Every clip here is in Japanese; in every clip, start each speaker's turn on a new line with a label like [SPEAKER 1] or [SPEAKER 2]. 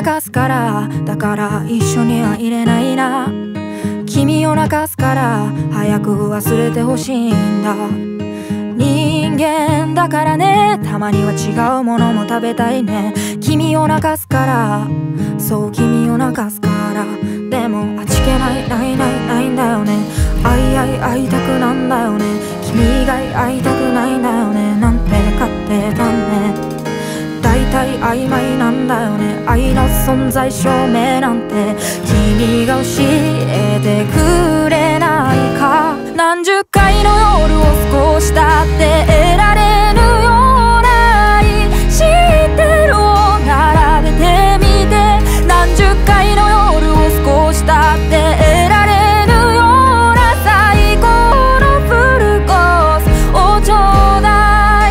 [SPEAKER 1] かすから、だから一緒にはいれないな。君を泣かすから早く忘れてほしいんだ。人間だからね、たまには違うものも食べたいね。君を泣かすから、そう君を泣かすから。でも味気ない、ないないないんだよね。会いたくなんだよね。君以外会いたくないんだよね。なんて勝手だね。大体曖昧なんだよね。愛の存在証明なんて君が教えてくれないか。何十回の夜を少し経って得られぬような愛知ってるを並べてみて。何十回の夜を少し経って得られぬような最高のフルコースをちょうだい。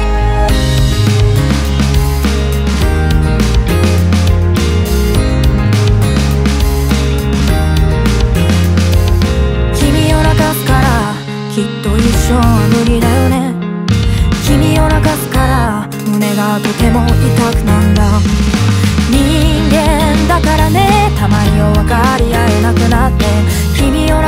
[SPEAKER 1] 君を泣かすからきっと一生は無理だよね。君を泣かすから胸がとても痛くなんだ。人間だからね、たまには分かり合えなくなって。君を